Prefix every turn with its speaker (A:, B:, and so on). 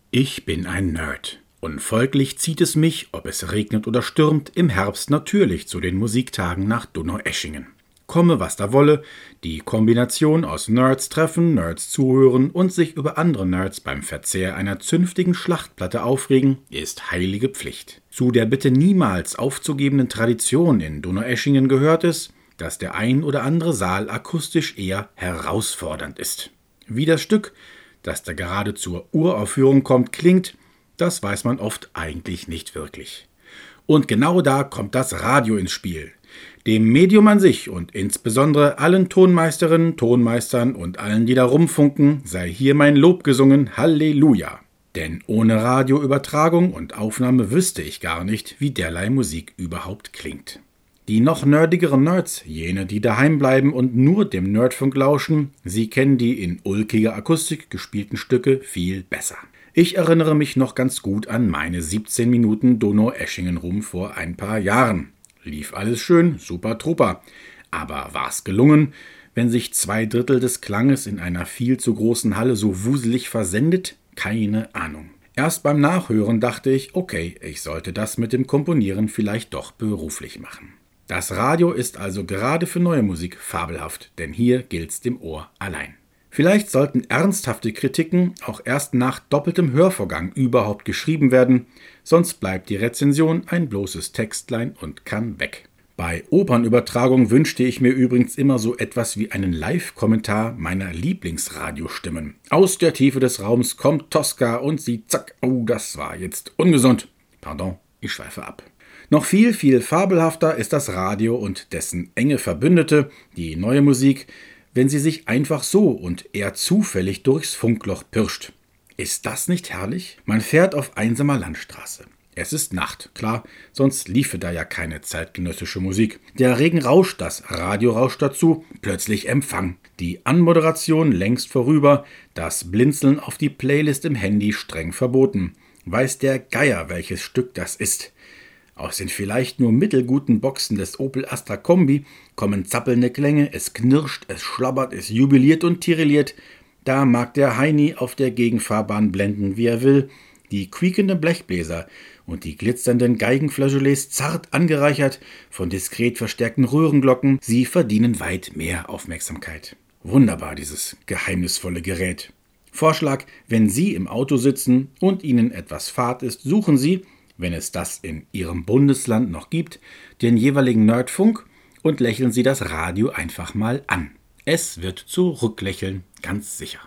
A: Ich bin ein Nerd. Und folglich zieht es mich, ob es regnet oder stürmt, im Herbst natürlich zu den Musiktagen nach Donaueschingen. Komme, was da wolle, die Kombination aus Nerds treffen, Nerds zuhören und sich über andere Nerds beim Verzehr einer zünftigen Schlachtplatte aufregen, ist heilige Pflicht. Zu der bitte niemals aufzugebenden Tradition in Donaueschingen gehört es, dass der ein oder andere Saal akustisch eher herausfordernd ist. Wie das Stück, das da gerade zur Uraufführung kommt, klingt, das weiß man oft eigentlich nicht wirklich. Und genau da kommt das Radio ins Spiel. Dem Medium an sich und insbesondere allen Tonmeisterinnen, Tonmeistern und allen, die da rumfunken, sei hier mein Lob gesungen, Halleluja. Denn ohne Radioübertragung und Aufnahme wüsste ich gar nicht, wie derlei Musik überhaupt klingt. Die noch nerdigeren Nerds, jene, die daheim bleiben und nur dem Nerdfunk lauschen, sie kennen die in ulkiger Akustik gespielten Stücke viel besser. Ich erinnere mich noch ganz gut an meine 17 Minuten Donaueschingen-Rum vor ein paar Jahren. Lief alles schön, super Trupper. Aber war's gelungen, wenn sich 2/3 des Klanges in einer viel zu großen Halle so wuselig versendet? Keine Ahnung. Erst beim Nachhören dachte ich, okay, ich sollte das mit dem Komponieren vielleicht doch beruflich machen. Das Radio ist also gerade für neue Musik fabelhaft, denn hier gilt's dem Ohr allein. Vielleicht sollten ernsthafte Kritiken auch erst nach doppeltem Hörvorgang überhaupt geschrieben werden, sonst bleibt die Rezension ein bloßes Textlein und kann weg. Bei Opernübertragung wünschte ich mir übrigens immer so etwas wie einen Live-Kommentar meiner Lieblingsradiostimmen. Aus der Tiefe des Raums kommt Tosca und sie zack, oh, das war jetzt ungesund. Pardon, ich schweife ab. Noch viel, viel fabelhafter ist das Radio und dessen enge Verbündete, die neue Musik, wenn sie sich einfach so und eher zufällig durchs Funkloch pirscht. Ist das nicht herrlich? Man fährt auf einsamer Landstraße. Es ist Nacht, klar, sonst liefe da ja keine zeitgenössische Musik. Der Regen rauscht, das Radio rauscht dazu, plötzlich Empfang. Die Anmoderation längst vorüber, das Blinzeln auf die Playlist im Handy streng verboten. Weiß der Geier, welches Stück das ist. Aus den vielleicht nur mittelguten Boxen des Opel Astra Kombi kommen zappelnde Klänge, es knirscht, es schlabbert, es jubiliert und tirilliert. Da mag der Heini auf der Gegenfahrbahn blenden, wie er will. Die quiekenden Blechbläser und die glitzernden Geigenflageolets zart angereichert von diskret verstärkten Röhrenglocken, sie verdienen weit mehr Aufmerksamkeit. Wunderbar, dieses geheimnisvolle Gerät. Vorschlag, wenn Sie im Auto sitzen und Ihnen etwas Fahrt ist, suchen Sie, wenn es das in Ihrem Bundesland noch gibt, den jeweiligen Nerdfunk und lächeln Sie das Radio einfach mal an. Es wird zurücklächeln, ganz sicher.